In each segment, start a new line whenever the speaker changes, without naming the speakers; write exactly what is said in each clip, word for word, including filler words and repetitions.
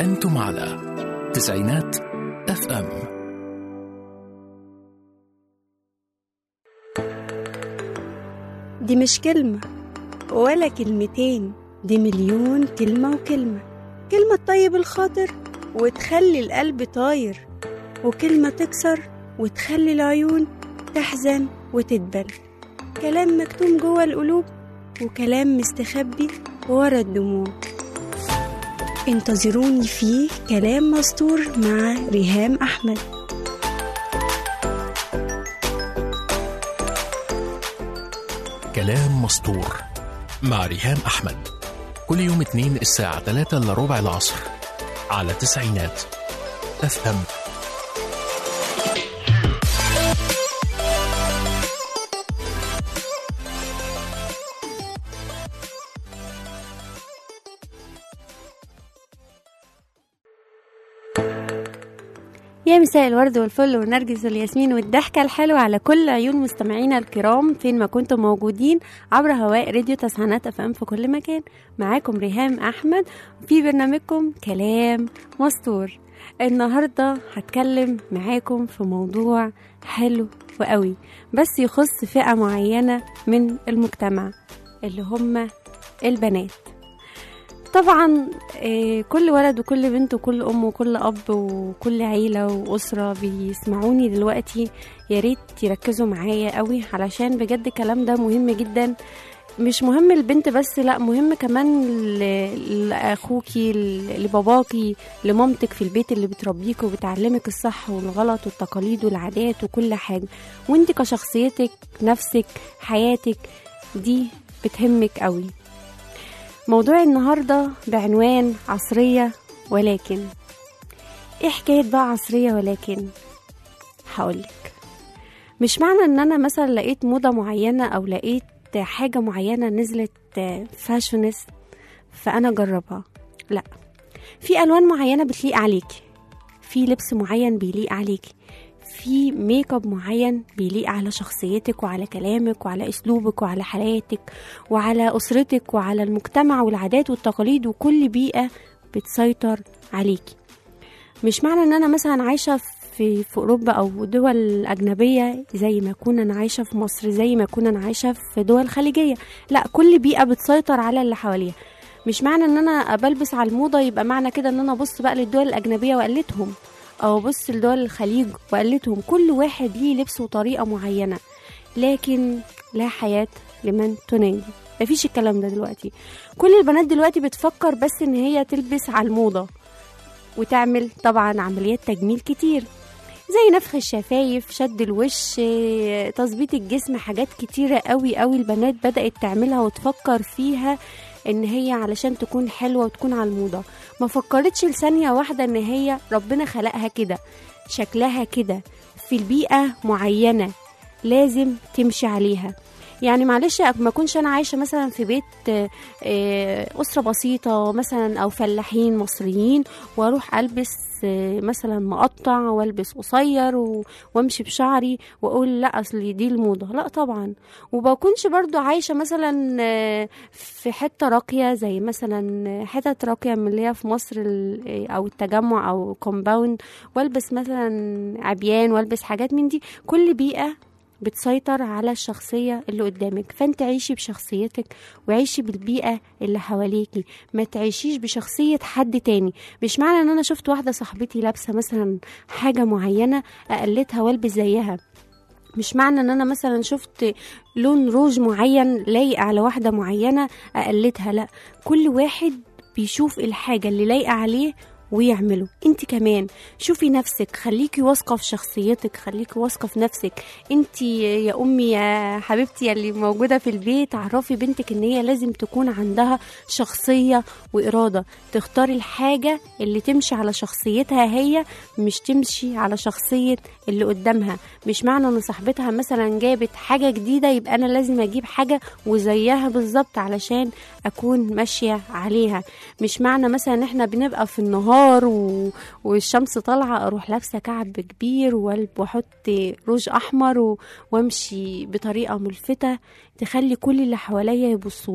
أنتم على تسعينات اف ام.
دي مش كلمة ولا كلمتين، دي مليون كلمة وكلمة. كلمة تطيب الخاطر وتخلي القلب طاير، وكلمة تكسر وتخلي العيون تحزن وتدبل. كلام مكتوم جوه القلوب وكلام مستخبي ورا الدموع. انتظروني فيه كلام مستور مع ريهام أحمد.
كلام مسطور مع ريهام أحمد، كل يوم اثنين الساعة ثلاثة إلا ربع العصر على تسعينات اف ام.
يا مساء الورد والفل والنرجس والياسمين والضحكة الحلوة على كل عيون مستمعينا الكرام فين ما كنتم موجودين عبر هواء راديو تسعينات اف ام في كل مكان. معاكم ريهام أحمد في برنامجكم كلام مستور. النهاردة هتكلم معاكم في موضوع حلو وقوي بس يخص فئة معينة من المجتمع اللي هم البنات. طبعا كل ولد وكل بنت وكل أم وكل أب وكل عيلة وأسرة بيسمعوني دلوقتي يا ريت يركزوا معايا قوي، علشان بجد الكلام ده مهم جدا. مش مهم البنت بس، لا مهم كمان لأخوكي، لباباكي، لمامتك في البيت اللي بتربيك وبتعلمك الصح والغلط والتقاليد والعادات وكل حاجة. وانت كشخصيتك، نفسك، حياتك دي بتهمك قوي. موضوع النهاردة بعنوان عصرية ولكن. ايه حكاية بقى عصرية ولكن؟ هقولك، مش معنى ان انا مثلا لقيت موضة معينة او لقيت حاجة معينة نزلت فاشونست فانا جربها، لا. في الوان معينة بتليق عليكي، في لبس معين بيليق عليكي، في ميك اب معين بيليق على شخصيتك وعلى كلامك وعلى اسلوبك وعلى حياتك وعلى اسرتك وعلى المجتمع والعادات والتقاليد وكل بيئة بتسيطر عليكي. مش معنى ان انا مثلا عايشة في في اوروبا او دول اجنبية زي ما اكون انا عايشة في مصر، زي ما اكون انا عايشة في دول خليجية، لا، كل بيئة بتسيطر على اللي حواليها. مش معنى ان انا بلبس على الموضة يبقى معنى كده ان انا ابص بقى للدول الاجنبية وقلتهم، او بص لدول الخليج وقلتهم. كل واحد ليه لبس وطريقة معينة، لكن لا حياة لمن تنادي. مفيش الكلام ده دلوقتي. كل البنات دلوقتي بتفكر بس ان هي تلبس على الموضة وتعمل طبعا عمليات تجميل كتير زي نفخ الشفايف، شد الوش، تظبيط الجسم، حاجات كتيرة قوي قوي البنات بدأت تعملها وتفكر فيها ان هي علشان تكون حلوة وتكون على الموضة. ما فكرتش لثانية واحدة ان هي ربنا خلقها كده، شكلها كده في البيئة معينة لازم تمشي عليها. يعني معلش ما كنش انا عايشة مثلا في بيت اسرة بسيطة مثلا او فلاحين مصريين واروح البس مثلا مقطع والبس قصير وامشي بشعري واقول لا اصل دي الموضة، لا طبعا. وبكونش برضو عايشة مثلا في حتة راقية زي مثلا حتة راقية من اللي هي في مصر او التجمع او كومباوند والبس مثلا عبيان والبس حاجات من دي. كل بيئة بتسيطر على الشخصية اللي قدامك، فانت عيشي بشخصيتك وعيشي بالبيئة اللي حواليكي، ما تعيشيش بشخصية حد تاني. مش معنى ان انا شفت واحدة صاحبتي لابسة مثلا حاجة معينة اقلتها والبس زيها، مش معنى ان انا مثلا شفت لون روج معين لايق على واحدة معينة اقلتها، لا. كل واحد بيشوف الحاجة اللي لايقة عليه ويعمله. انت كمان شوفي نفسك، خليكي واثقه في شخصيتك، خليكي واثقه في نفسك. انت يا امي يا حبيبتي اللي موجوده في البيت، عرفي بنتك ان هي لازم تكون عندها شخصيه واراده، تختار الحاجه اللي تمشي على شخصيتها هي، مش تمشي على شخصيه اللي قدامها. مش معنى ان صاحبتها مثلا جابت حاجه جديده يبقى انا لازم اجيب حاجه وزيها بالظبط علشان اكون ماشيه عليها. مش معنى مثلا احنا بنبقى في النهار و... والشمس طالعه اروح لابسه كعب كبير واحط روج احمر و... وامشي بطريقه ملفته تخلي كل اللي حواليا يبصولي.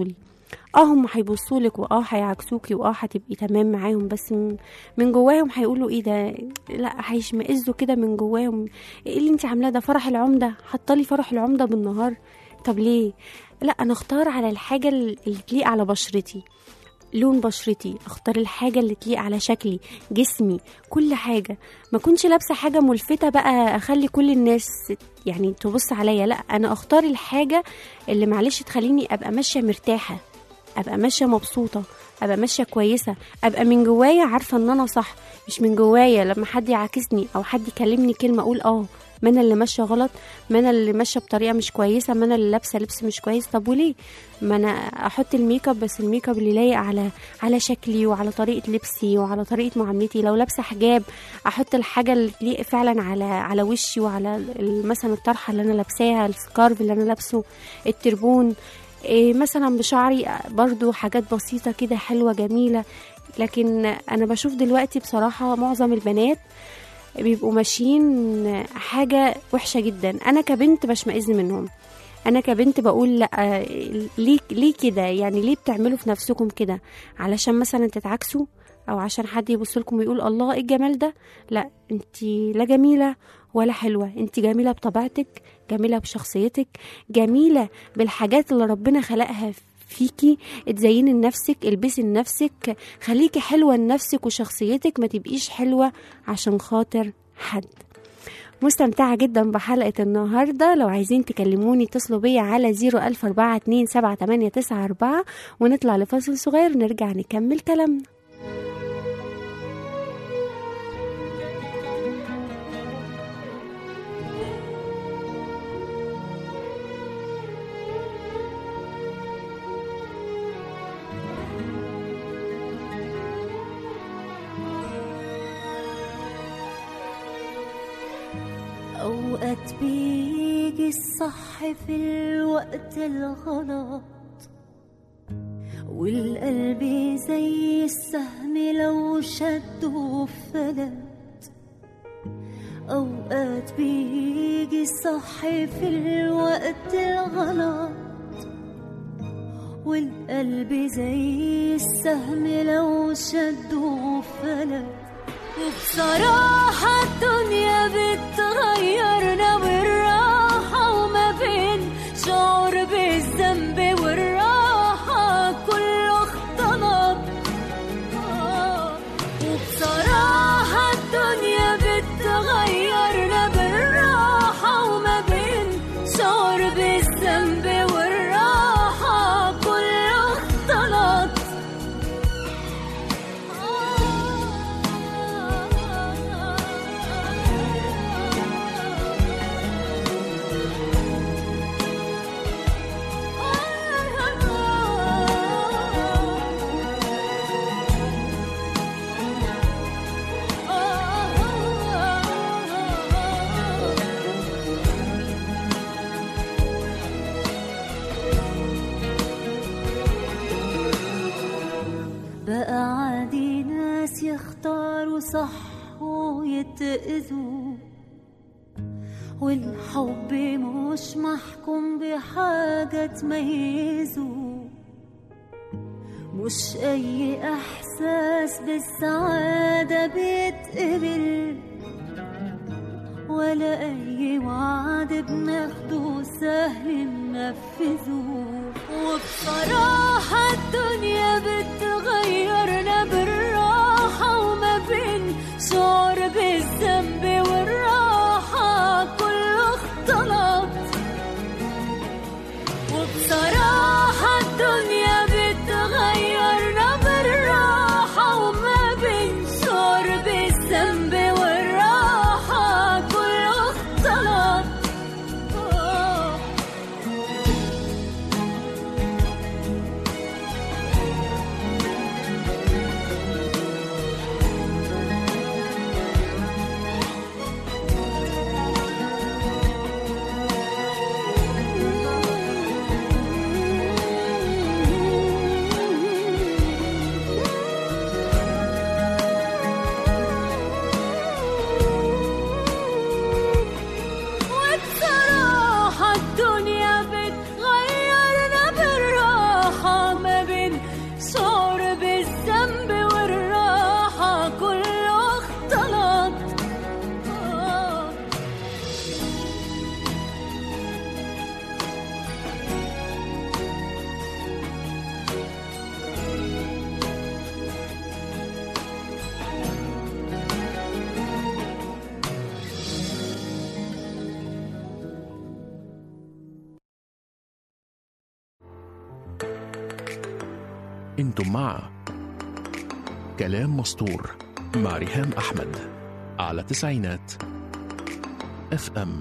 اه هم هيبصولك واه هيعكسوكي واه هتبقي تمام معاهم، بس من, من جواهم هيقولوا ايه ده، لا هيشمئزوا كده من جواهم، ايه اللي انت عاملاه ده، فرح العمده، حطالي فرح العمده بالنهار، طب ليه؟ لا انا اختار على الحاجه اللي تليق على بشرتي، لون بشرتي، اختار الحاجه اللي تليق على شكلي، جسمي، كل حاجه. ما كنتش لابسه حاجه ملفته بقى اخلي كل الناس يعني تبص عليا، لا انا اختار الحاجه اللي معلش تخليني ابقى ماشيه مرتاحه، ابقى ماشيه مبسوطه، ابقى ماشيه كويسه، ابقى من جوايا عارفه ان انا صح، مش من جوايا لما حد يعاكسني او حد يكلمني كلمه اقول اه ما انا اللي ماشيه غلط، ما انا اللي ماشيه بطريقه مش كويسه، ما انا اللي لابسه لبس مش كويس. طب وليه؟ ما انا احط الميك اب، بس الميك اب اللي لايق على على شكلي وعلى طريقه لبسي وعلى طريقه معاملتي. لو لابسه حجاب احط الحاجه اللي تليق فعلا على على وشي وعلى مثلا الطرحه اللي انا لابساها، السكارف اللي انا لابسه، التربون إيه مثلا بشعري برضو، حاجات بسيطة كده حلوة جميلة. لكن أنا بشوف دلوقتي بصراحة معظم البنات بيبقوا ماشيين حاجة وحشة جدا، أنا كبنت بشمئز منهم، أنا كبنت بقول لأ، ليه, ليه كده يعني؟ ليه بتعملوا في نفسكم كده؟ علشان مثلا تتعكسوا أو عشان حد يبص لكم ويقول الله إيه الجمال ده؟ لا انتي لا جميلة ولا حلوة، انتي جميلة بطبيعتك، جميلة بشخصيتك، جميلة بالحاجات اللي ربنا خلقها فيكي. اتزيني لنفسك، البسي لنفسك، خليكي حلوة لنفسك وشخصيتك، ما تبقيش حلوة عشان خاطر حد. مستمتعة جدا بحلقة النهاردة. لو عايزين تكلموني اتصلوا بيا على زيرو ألف أربعة اتنين سبعة تمانية تسعة أربعة ونطلع لفاصل صغير ونرجع نكمل كلامنا.
أوقات بيجي الصح في الوقت الغلط، والقلب زي السهم لو شده فلت. أوقات بيجي الصح في الوقت الغلط، والقلب زي السهم لو شده فلت. وبصراحة الدنيا بتغيرنا بالراحة، وما بين شعور بالذنب والراحة كله اختلط. وبصراحة الدنيا بتغيرنا بالراحة، وما بين شعور بالذنب والراحة كله اختلط. بقى عادي ناس يختاروا صح ويتأذوا، والحب مش محكوم بحاجة تميزه. مش أي إحساس بالسعادة بيتقبل، ولا أي وعد بناخده سهل ننفذه. وبصراحة الدنيا بتغيرنا بالراحة، وما بين شعور بالذنب والراحة كله اختلط. وبصراحة الدنيا بتغيرنا بالراحة، وما بين شعور بالذنب والراحة كله اختلط.
انتم مع كلام مسطور مع ريهام أحمد على تسعينات اف ام.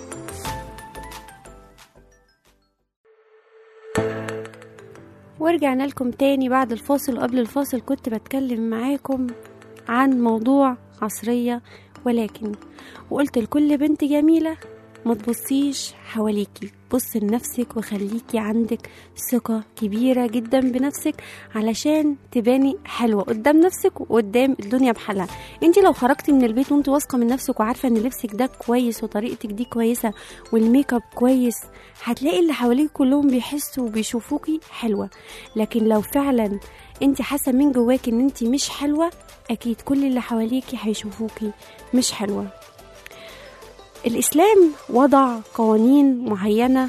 ورجعنا لكم تاني بعد الفاصل. وقبل الفاصل كنت بتكلم معاكم عن موضوع عصرية ولكن، وقلت لكل بنت جميلة ما تبصيش حواليكي، بص لنفسك وخليكي عندك ثقة كبيرة جدا بنفسك علشان تباني حلوة قدام نفسك وقدام الدنيا بحالها. انتي لو خرجتي من البيت وانت واثقة من نفسك وعارفة ان لبسك ده كويس وطريقتك دي كويسة والميك اب كويس، هتلاقي اللي حواليك كلهم بيحسوا وبيشوفوكي حلوة. لكن لو فعلا انتي حاسة من جواك ان انتي مش حلوة، اكيد كل اللي حواليكي هيشوفوكي مش حلوة. الإسلام وضع قوانين معينة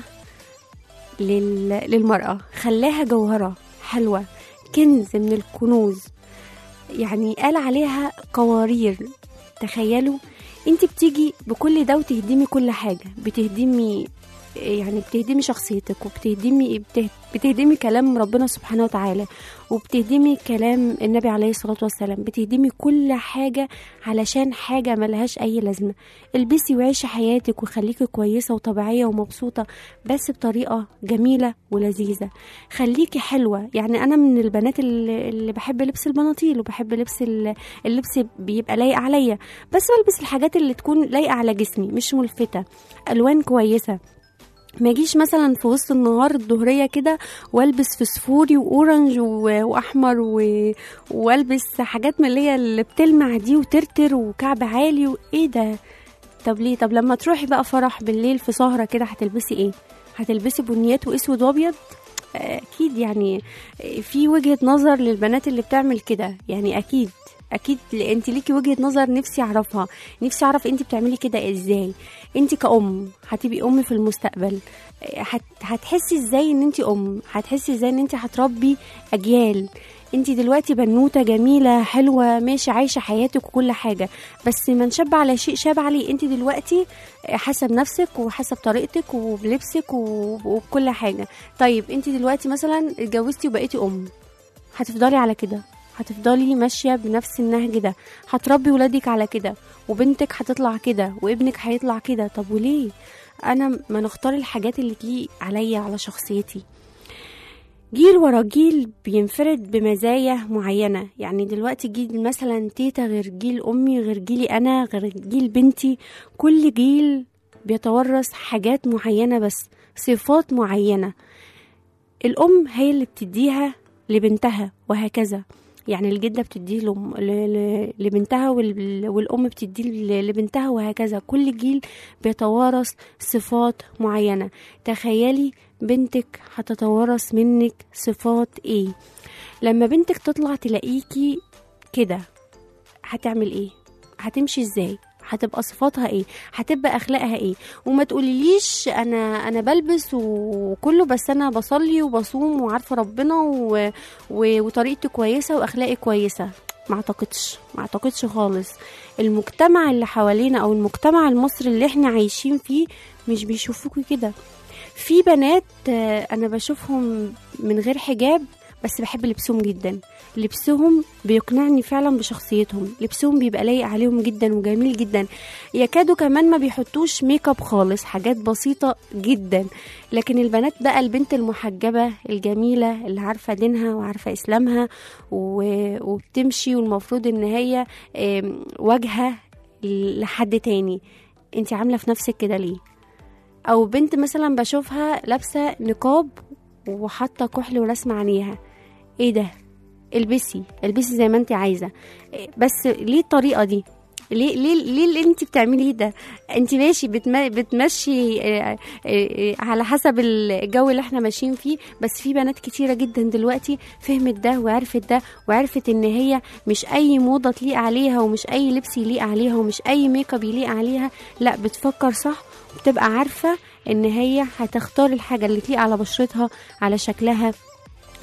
للمرأة، خلاها جوهرة حلوة، كنز من الكنوز، يعني قال عليها قوارير. تخيلوا انت بتيجي بكل ده وتهدمي كل حاجة، بتهدمي يعني بتهدمي شخصيتك، وبتهدمي بتهدمي كلام ربنا سبحانه وتعالى، وبتهدمي كلام النبي عليه الصلاة والسلام، بتهدمي كل حاجة علشان حاجة ملهاش أي لازمة. البسي وعيشي حياتك وخليكي كويسة وطبيعية ومبسوطة، بس بطريقة جميلة ولذيذة. خليكي حلوة. يعني أنا من البنات اللي, اللي بحب لبس البناطيل، وبحب لبس اللبس بيبقى لايق عليا، بس بلبس الحاجات اللي تكون لايقة على جسمي، مش ملفتة، ألوان كويسة. ما اجيش مثلا في وسط النهار الظهريه كده والبس فسفوري واورنج واحمر و... والبس حاجات من اللي هي اللي بتلمع دي وترتر وكعب عالي وايه ده. طب ليه؟ طب لما تروحي بقى فرح بالليل في سهره كده هتلبسي ايه؟ هتلبسي بنيات واسود وابيض؟ اكيد يعني في وجهه نظر للبنات اللي بتعمل كده، يعني اكيد اكيد انت ليكي وجهه نظر نفسي اعرفها، نفسي اعرف انت بتعملي كده ازاي. انت كأم هتبقي ام في المستقبل، هت... هتحسي ازاي ان انت ام، هتحسي ازاي ان انت هتربي اجيال. انت دلوقتي بنوته جميله حلوه ماشي عايشه حياتك وكل حاجه، بس من شاب على شيء شاب عليه. انت دلوقتي حسب نفسك وحسب طريقتك وبلبسك وبكل حاجه. طيب انت دلوقتي مثلا اتجوزتي وبقيتي ام، هتفضلي على كده، هتفضلي ماشية بنفس النهج ده، هتربي ولادك على كده، وبنتك هتطلع كده، وابنك هيطلع كده. طب وليه انا ما نختار الحاجات اللي تليق عليا على شخصيتي؟ جيل ورا جيل بينفرد بمزايا معينة. يعني دلوقتي جيل مثلا تيتا غير جيل امي، غير جيلي انا، غير جيل بنتي. كل جيل بيتورث حاجات معينة، بس صفات معينة الام هي اللي بتديها لبنتها وهكذا. يعني الجدة بتديه لبنتها والأم بتديه لبنتها وهكذا. كل جيل بيتوارث صفات معينة. تخيلي بنتك هتتوارث منك صفات ايه؟ لما بنتك تطلع تلاقيكي كده هتعمل ايه؟ هتمشي ازاي؟ هتبقى صفاتها ايه؟ هتبقى اخلاقها ايه؟ وما تقوليليش انا انا بلبس وكله، بس انا بصلي وبصوم وعارفه ربنا و... و... وطريقتي كويسه واخلاقي كويسه. ما اعتقدش ما اعتقدش خالص. المجتمع اللي حوالينا او المجتمع المصري اللي احنا عايشين فيه مش بيشوفوكي كده. في بنات انا بشوفهم من غير حجاب بس بحب لبسهم جدا، لبسهم بيقنعني فعلا بشخصيتهم، لبسهم بيبقى لايق عليهم جدا وجميل جدا. يكادوا كمان ما بيحطوش ميك اب خالص، حاجات بسيطة جدا. لكن البنات بقى، البنت المحجبة الجميلة اللي عارفة دينها وعارفة اسلامها وبتمشي والمفروض ان هي واجهة لحد تاني، انت عاملة في نفسك كده ليه؟ او بنت مثلا بشوفها لابسة نقاب وحاطة كحل ورسمة عينيها، ايه ده؟ البسي البسي زي ما انت عايزة، بس ليه الطريقة دي؟ ليه ليه ليه اللي انت بتعمليه ده؟ انت ماشي بتمشي على حسب الجو اللي احنا ماشيين فيه، بس في بنات كتيرة جدا دلوقتي فهمت ده وعرفت ده وعرفت ان هي مش اي موضة تليق عليها ومش اي لبس يليق عليها ومش اي ميك اب يليق عليها، لا بتفكر صح وبتبقى عارفة ان هي هتختار الحاجة اللي تليق على بشرتها، على شكلها،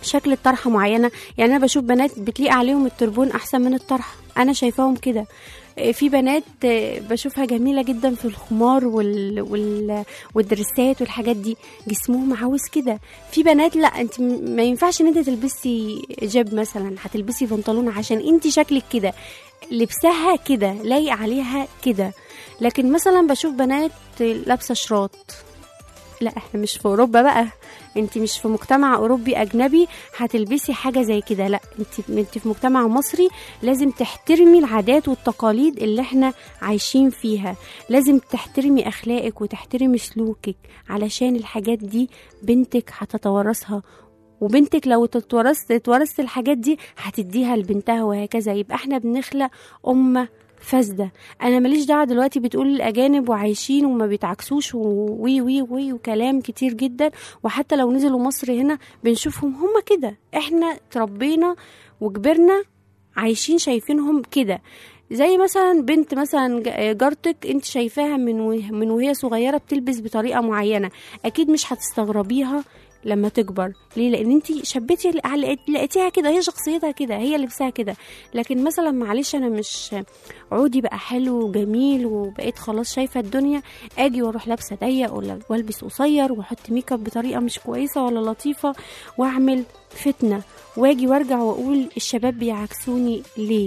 شكل الطرحه معينه. يعني انا بشوف بنات بتليق عليهم التربون احسن من الطرحه، انا شايفاهم كده. في بنات بشوفها جميله جدا في الخمار وال... وال... والدرسات والحاجات دي، جسمهم عاوز كده. في بنات لا، انت ما ينفعش ان انت تلبسي جيب مثلا، هتلبسي بنطلون عشان انت شكلك كده، لبسها كده لايق عليها كده. لكن مثلا بشوف بنات لابسه شراط، لا احنا مش في اوروبا بقى، انت مش في مجتمع اوروبي اجنبي هتلبسي حاجه زي كده، لا انت انت في مجتمع مصري، لازم تحترمي العادات والتقاليد اللي احنا عايشين فيها، لازم تحترمي اخلاقك وتحترمي سلوكك، علشان الحاجات دي بنتك هتتورثها، وبنتك لو تتورث تتورث الحاجات دي هتديها لبنتها، وهكذا. يبقى احنا بنخلق امه فاسده. انا ماليش دعوه دلوقتي بتقول الاجانب وعايشين وما بيتعكسوش وي وي وي وكلام كتير جدا، وحتى لو نزلوا مصر هنا بنشوفهم هم كده، احنا تربينا وكبرنا عايشين شايفينهم كده. زي مثلا بنت مثلا جارتك انت شايفاها من من وهي صغيره بتلبس بطريقه معينه، اكيد مش هتستغربيها لما تكبر. ليه؟ لان انت شبتي لقيتيها كده، هي شخصيتها كده، هي لبسها كده. لكن مثلا معلش انا مش عودي بقى حلو وجميل وبقيت خلاص شايفه الدنيا، اجي واروح لابسه ضيق ولا والبس قصير واحط ميك اب بطريقه مش كويسه ولا لطيفه واعمل فتنه، واجي وارجع واقول الشباب بيعكسوني ليه؟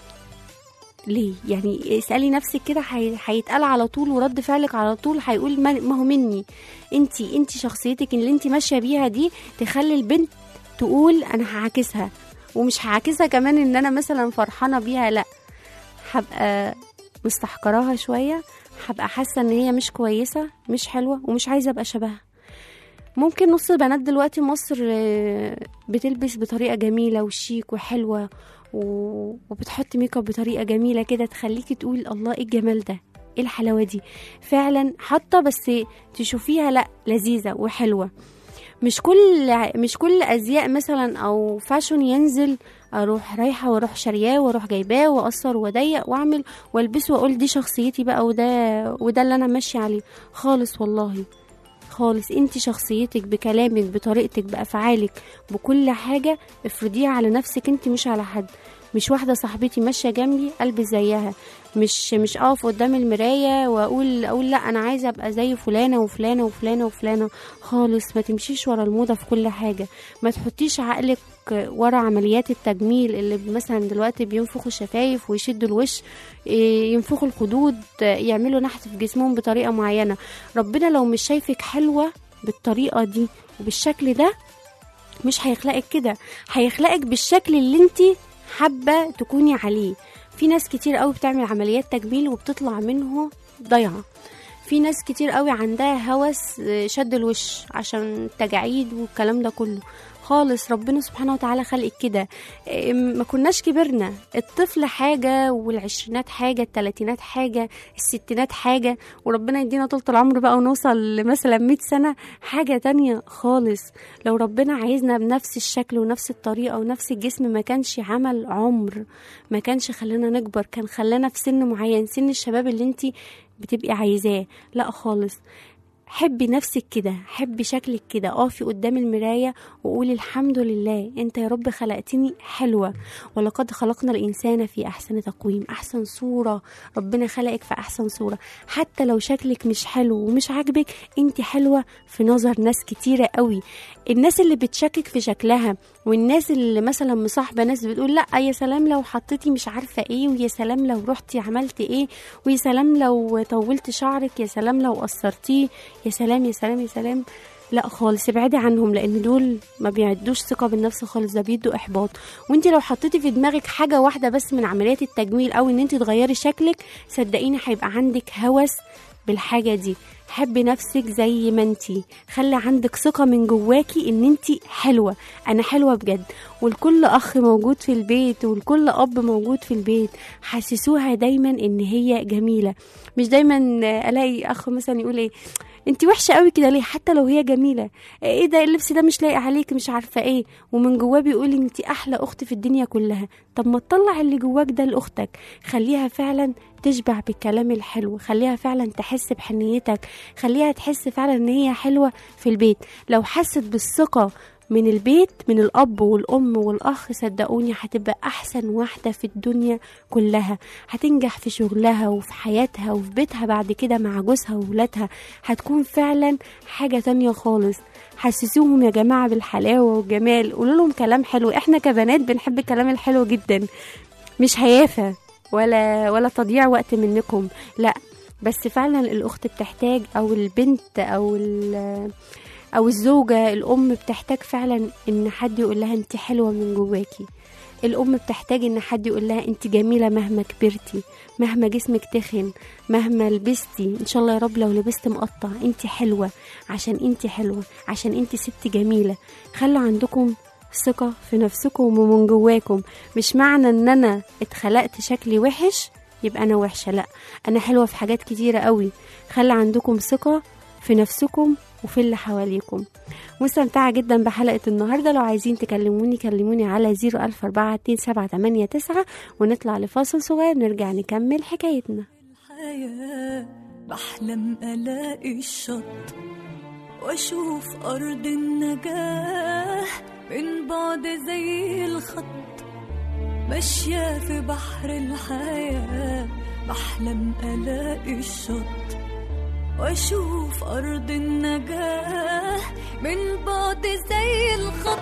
ليه؟ يعني اسألي نفسك كده، هيتقال على طول ورد فعلك على طول هيقول ما هو مني انتي انتي شخصيتك اللي انتي ماشيه بيها دي تخلي البنت تقول انا هعاكسها، ومش هعاكسها كمان ان انا مثلا فرحانه بيها، لا هبقى مستحقراها شويه، هبقى حاسه ان هي مش كويسه مش حلوه ومش عايزه ابقى شبهها. ممكن نص البنات دلوقتي مصر بتلبس بطريقه جميله وشيك وحلوه وبتحط ميك اب بطريقه جميله كده تخليكي تقول الله ايه الجمال ده، ايه الحلاوه دي، فعلا حاطه بس تشوفيها لا لذيذه وحلوه. مش كل مش كل ازياء مثلا او فاشون ينزل اروح رايحه واروح شارياه واروح جايباه واقصر واضيق واعمل والبسه واقول دي شخصيتي بقى وده وده اللي انا ماشيه عليه خالص. والله خالص، انت شخصيتك بكلامك بطريقتك بافعالك بكل حاجه افرضيها على نفسك انت، مش على حد. مش واحده صاحبتي ماشيه جنبي البس زيها، مش مش اقف قدام المرايه واقول اقول لا انا عايزه ابقى زي فلانه وفلانه وفلانه وفلانه خالص. ما تمشيش ورا الموضه في كل حاجه، ما تحطيش عقلك ورا عمليات التجميل اللي مثلا دلوقتي بينفخوا الشفايف ويشدوا الوش، ينفخوا الخدود، يعملوا نحت في جسمهم بطريقه معينه. ربنا لو مش شايفك حلوه بالطريقه دي وبالشكل ده مش هيخلقك كده، هيخلقك بالشكل اللي انت حابه تكوني عليه. في ناس كتير قوي بتعمل عمليات تجميل وبتطلع منه ضيعه، في ناس كتير قوي عندها هوس شد الوش عشان التجاعيد والكلام ده كله خالص. ربنا سبحانه وتعالى خلقك كده، ما كناش كبرنا. الطفل حاجة والعشرينات حاجة، التلاتينات حاجة، الستينات حاجة، وربنا يدينا طولة العمر بقى ونوصل مثلا مئة سنة حاجة تانية خالص. لو ربنا عايزنا بنفس الشكل ونفس الطريقة ونفس الجسم ما كانش عمل عمر، ما كانش خلانا نكبر، كان خلانا في سن معين، سن الشباب اللي انتي بتبقي عايزاه. لا خالص، حبي نفسك كده، حبي شكلك كده، اقفي قدام المرايه وقولي الحمد لله انت يا رب خلقتني حلوه، ولقد خلقنا الانسان في احسن تقويم. احسن صوره، ربنا خلقك في احسن صوره. حتى لو شكلك مش حلو ومش عاجبك، انت حلوه في نظر ناس كتيره قوي. الناس اللي بتشكك في شكلها والناس اللي مثلا مصاحبه ناس بتقول لا يا سلام لو حطيتي مش عارفه ايه، ويا سلام لو رحتي عملتي ايه، ويا سلام لو طولت شعرك، يا سلام لو قصرتيه، يا سلام يا سلام يا سلام، لا خالص ابعدي عنهم، لان دول ما بيعدوش ثقه بالنفس خالص، ده بيدوا احباط. وانت لو حطيتي في دماغك حاجه واحده بس من عمليات التجميل او ان انت تغيري شكلك، صدقيني هيبقى عندك هوس بالحاجه دي. حبي نفسك زي ما انتي، خلي عندك ثقه من جواكي ان انتي حلوه، انا حلوه بجد. والكل اخ موجود في البيت والكل اب موجود في البيت حسسوها دايما ان هي جميله. مش دايما الاقي اخ مثلا يقول ايه انتي وحشه قوي كده ليه، حتى لو هي جميله، ايه ده اللبس ده مش لايق عليك مش عارفه ايه، ومن جواه بيقول انتي احلى اخت في الدنيا كلها. طب ما تطلع اللي جواك ده لاختك، خليها فعلا تشبع بالكلام الحلو، خليها فعلا تحس بحنيتك، خليها تحس فعلا ان هي حلوه في البيت. لو حست بالثقه من البيت، من الأب والأم والأخ، صدقوني هتبقى أحسن واحدة في الدنيا كلها. هتنجح في شغلها وفي حياتها وفي بيتها بعد كده مع جوزها وولادها. هتكون فعلا حاجة تانية خالص. حسسوهم يا جماعة بالحلاوة والجمال، قولوا لهم كلام حلو. احنا كبنات بنحب الكلام الحلو جدا، مش هيافة ولا ولا تضييع وقت منكم، لا، بس فعلا الأخت بتحتاج، أو البنت أو أو الزوجة، الأم بتحتاج فعلا إن حد يقول لها أنت حلوة من جواكي. الأم بتحتاج إن حد يقول لها أنت جميلة مهما كبرتي، مهما جسمك تخن، مهما لبستي، إن شاء الله يا رب لو لبست مقطع، أنت حلوة عشان أنت حلوة، عشان أنت ست جميلة. خلوا عندكم ثقة في نفسكم ومن جواكم. مش معنى ان انا اتخلقت شكلي وحش يبقى انا وحشة، لا، انا حلوة في حاجات كتيرة قوي. خلي عندكم ثقة في نفسكم وفي اللي حواليكم. مستمتعة جدا بحلقة النهاردة. لو عايزين تكلموني كلموني على زيرو ألف أربعة اتنين سبعة تمانية تسعة، ونطلع لفاصل صغير نرجع نكمل حكايتنا.
الحياة بحلم ألاقي الشط وأشوف أرض النجاة من بعد زي الخط، ماشية في بحر الحياة بحلم ألاقي الشط وأشوف أرض النجاة من بعد زي الخط.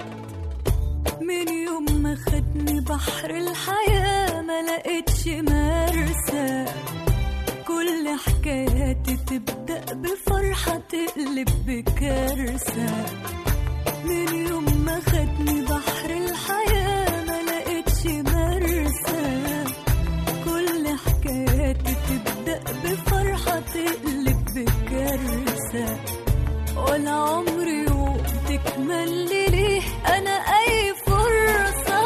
من يوم ما خدني بحر الحياة ما لقيتش مرسى، كل حكاياتي تبدأ بفرحة تقلب بكارثة. من يوم ما خدني بحر الحياة ما لقيتش مرسى، كل حكاياتي تبدأ بفرحة تقلب بكارثة. ولا عمري يوم تكمل لي ليه أنا أي فرصة.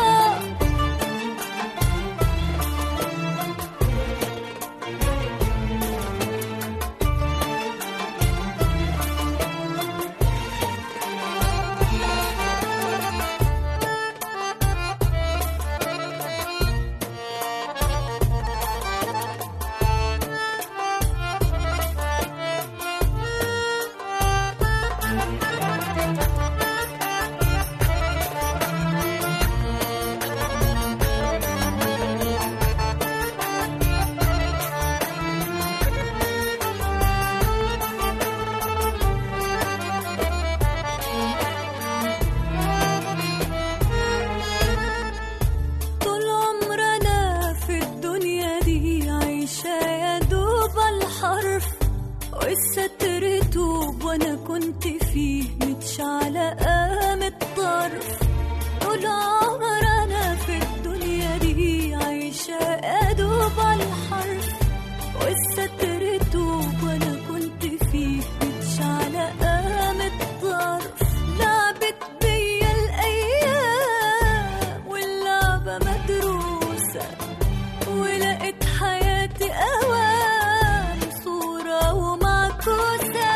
وانا كنت فيه متشعلقة متطرف. طول عمر انا في الدنيا دي عايشة ادوب على الحرف، والستر توب وانا كنت فيه متشعلقة متطرف. لعبت بيا الايام واللعبة مدروسة، ولقيت حياتي اوام صورة ومعكوسة.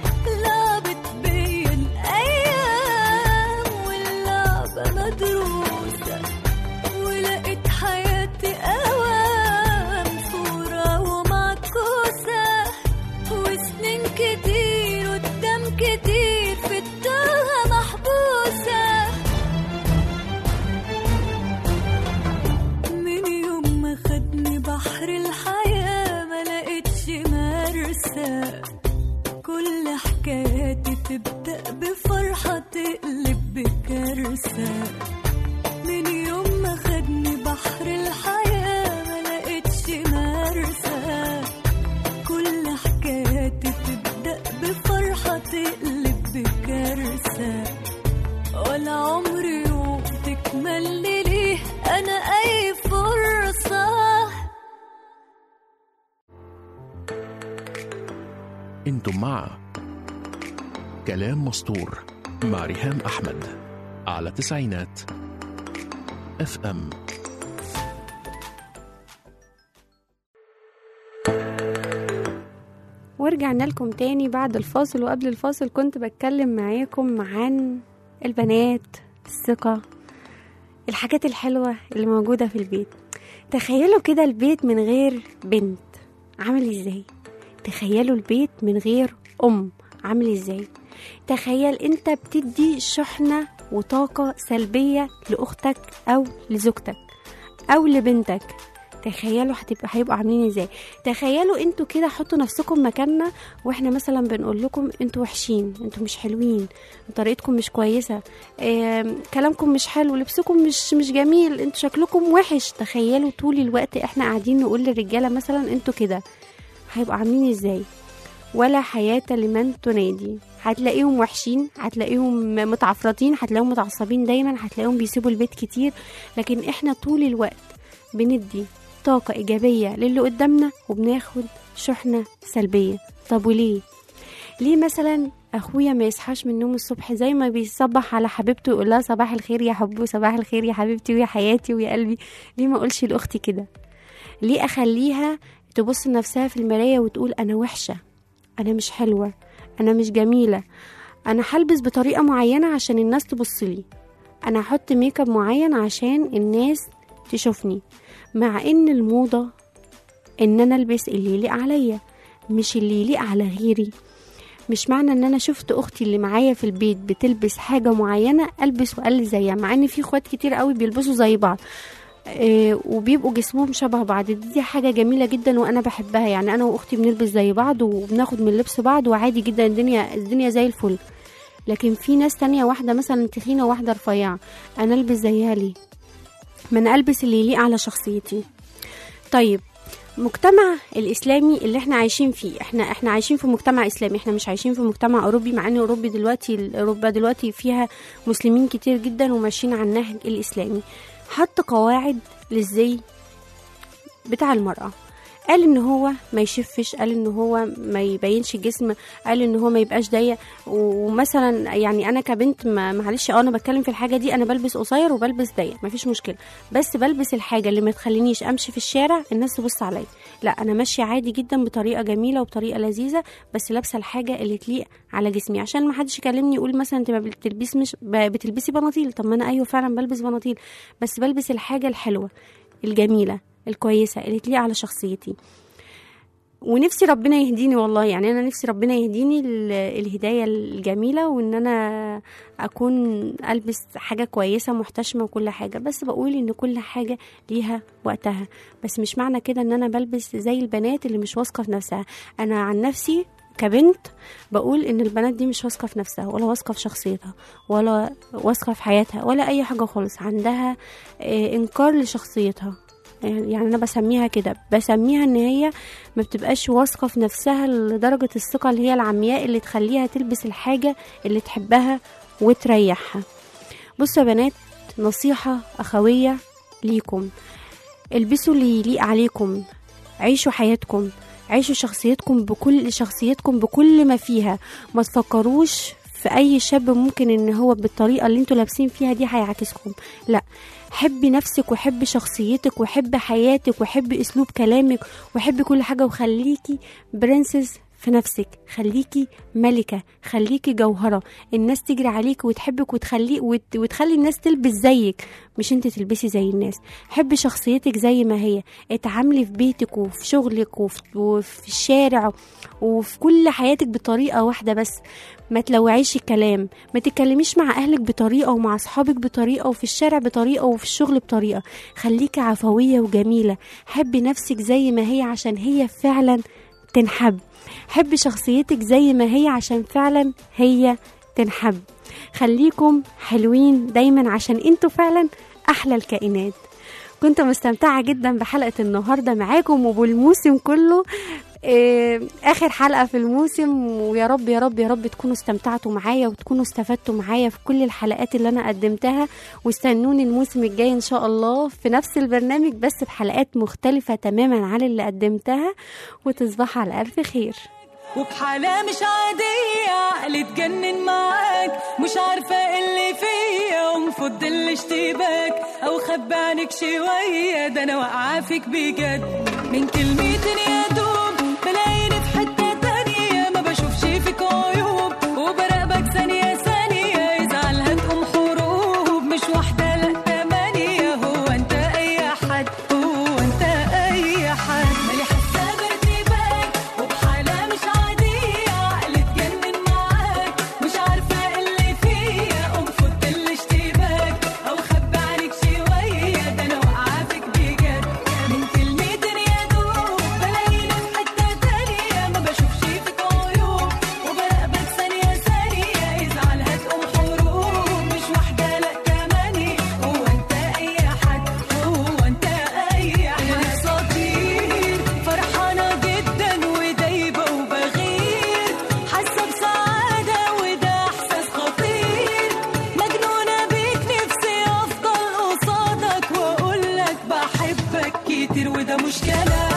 مدروسة ولقيت حياتي أوام صورة ومعكوسة، وسنين كتير قدام كتير في التوه محبوسة. من يوم ما خدني بحر الحياة ما لقيتش مرسى، كل حكاياتي تبدأ بفرحة تقلب بكارثة. من يوم ما خدني بحر الحياة ما لقيتش مرسى، كل حكاياتي تبدأ بفرحة تقلب بكارثة. ولا عمري يوم تكمل لي ليه أنا أي فرصة.
انتم مع كلام مسطور مع ريهام أحمد على تسعينات اف ام.
ورجعنا لكم تاني بعد الفاصل. وقبل الفاصل كنت بتكلم معاكم عن البنات، الثقة، الحاجات الحلوة اللي موجودة في البيت. تخيلوا كده البيت من غير بنت عامل ازاي؟ تخيلوا البيت من غير أم عامل ازاي؟ تخيل انت بتدي شحنة وطاقة سلبية لأختك أو لزوجتك أو لبنتك. تخيلوا هتبقى هيبقوا عاملين ازاي. تخيلوا انتوا كده، حطوا نفسكم مكاننا واحنا مثلا بنقول لكم انتوا وحشين، انتوا مش حلوين، طريقتكم مش كويسه، اه كلامكم مش حلو، لبسكم مش مش جميل، انتوا شكلكم وحش. تخيلوا طول الوقت احنا قاعدين نقول للرجاله مثلا انتوا كده، هيبقوا عاملين ازاي؟ ولا حياه لمن تنادي. هتلاقيهم وحشين، هتلاقيهم متعفرطين، هتلاقيهم متعصبين دايما، هتلاقيهم بيسيبوا البيت كتير. لكن احنا طول الوقت بندي طاقة إيجابية للي قدامنا وبناخد شحنة سلبية. طب وليه؟ ليه مثلا أخويا ما يصحاش من النوم الصبح زي ما بيصبح على حبيبته يقول لها صباح الخير يا حبي وصباح الخير يا حبيبتي ويا حياتي ويا قلبي؟ ليه ما أقولش لأختي كده؟ ليه أخليها تبص لنفسها في المراية وتقول أنا وحشة، أنا مش حلوة، أنا مش جميلة، أنا هلبس بطريقة معينة عشان الناس تبصلي، أنا هحط ميك اب معين عشان الناس تشوفني، مع ان الموضة ان انا البس اللي يليق عليا مش اللي يليق على غيري. مش معنى ان انا شفت اختي اللي معايا في البيت بتلبس حاجة معينة البس واقل زيها، مع ان في اخوات كتير قوي بيلبسوا زي بعض إيه وبيبقوا جسمهم شبه بعض. دي, دي حاجة جميلة جدا وانا بحبها. يعني انا واختي بنلبس زي بعض وبناخد من لبس بعض وعادي جدا، الدنيا الدنيا زي الفل. لكن في ناس تانية، واحدة مثلا تخينة وواحدة رفيعة، انا البس زيها ليه؟ من ألبس اللي يليق على شخصيتي. طيب مجتمع الإسلامي اللي احنا عايشين فيه، احنا احنا عايشين في مجتمع إسلامي، احنا مش عايشين في مجتمع أوروبي، مع ان أوروبا دلوقتي أوروبا دلوقتي فيها مسلمين كتير جدا وماشيين على النهج الإسلامي. حط قواعد للزي بتاع المرأة، قال ان هو ما يشفش، قال ان هو ما يبينش الجسم، قال ان هو ما يبقاش ضيق. ومثلا يعني انا كبنت معلش اه انا بتكلم في الحاجه دي، انا بلبس قصير وبلبس ضيق مفيش مشكله، بس بلبس الحاجه اللي ما تخلينيش امشي في الشارع الناس تبص عليا، لا انا ماشيه عادي جدا بطريقه جميله وبطريقه لذيذه، بس لابسه الحاجه اللي تليق على جسمي، عشان ما حدش يكلمني يقول مثلا انت بتلبسي مش بتلبسي بناطيل. طب ما انا ايوه فعلا بلبس بناطيل، بس بلبس الحاجه الحلوه الجميله الكويسة اللي تليق على شخصيتي. ونفسي ربنا يهديني والله، يعني أنا نفسي ربنا يهديني الهداية الجميلة، وإن أنا أكون ألبس حاجة كويسة محتشمة وكل حاجة. بس بقول إن كل حاجة ليها وقتها، بس مش معنى كده إن أنا بلبس زي البنات اللي مش واثقة في نفسها. أنا عن نفسي كبنت بقول إن البنات دي مش واثقة في نفسها، ولا واثقة في شخصيتها، ولا واثقة في حياتها، ولا أي حاجة خالص. عندها إنكار لشخصيتها، يعني انا بسميها كده، بسميها ان هي ما بتبقاش واثقه في نفسها لدرجه الثقه اللي هي العمياء اللي تخليها تلبس الحاجه اللي تحبها وتريحها. بصوا يا بنات، نصيحه اخويه ليكم، البسوا اللي يليق عليكم، عيشوا حياتكم، عيشوا شخصيتكم بكل شخصيتكم بكل ما فيها. ما تفكروش في اي شاب ممكن ان هو بالطريقه اللي انتوا لابسين فيها دي هيعاكسكم، لا، حبي نفسك وحبي شخصيتك وحبي حياتك وحبي اسلوب كلامك وحبي كل حاجه، وخليكي برنسس في نفسك، خليكي ملكه، خليكي جوهره، الناس تجري عليك وتحبك وتخلي وت... وتخلي الناس تلبس زيك، مش انت تلبسي زي الناس. حبي شخصيتك زي ما هي، اتعاملي في بيتك وفي شغلك وفي, وفي الشارع وفي كل حياتك بطريقه واحده بس. ما تلوعيش الكلام، ما تتكلميش مع اهلك بطريقه ومع اصحابك بطريقه وفي الشارع بطريقه وفي الشغل بطريقه. خليكي عفويه وجميله، حبي نفسك زي ما هي عشان هي فعلا تنحب، حبي شخصيتك زي ما هي عشان فعلا هي تنحب. خليكم حلوين دايما عشان انتوا فعلا احلى الكائنات. كنت مستمتعة جدا بحلقة النهاردة معاكم وبالموسم كله، إيه اخر حلقة في الموسم، ويا رب يا رب يا رب تكونوا استمتعتوا معايا وتكونوا استفدتوا معايا في كل الحلقات اللي انا قدمتها. واستنوني الموسم الجاي ان شاء الله في نفس البرنامج بس بحلقات مختلفة تماما عن اللي قدمتها. وتصبح على الف خير.
وبحالة مش عادية عقلي اتجنن معاك، مش عارفة اللي فيا ومفضل الاشتباك او خبي عنك شوية، ده انا واقعة فيك بجد. من كلمتين يا دوب بلاقيني في حتة تانية، ما بشوفش فيك عيوب وبراقبك ثانية ثانية، يزعل هتقوم حروب مش واحدة لا تمانية. هو انت اي حد، هو انت اي حد، مالي حاسة بارتباك وبحالة مش عادية عقلي اتجنن معاك، مش عارفة اللي فيا ومفضل الاشتباك كلام.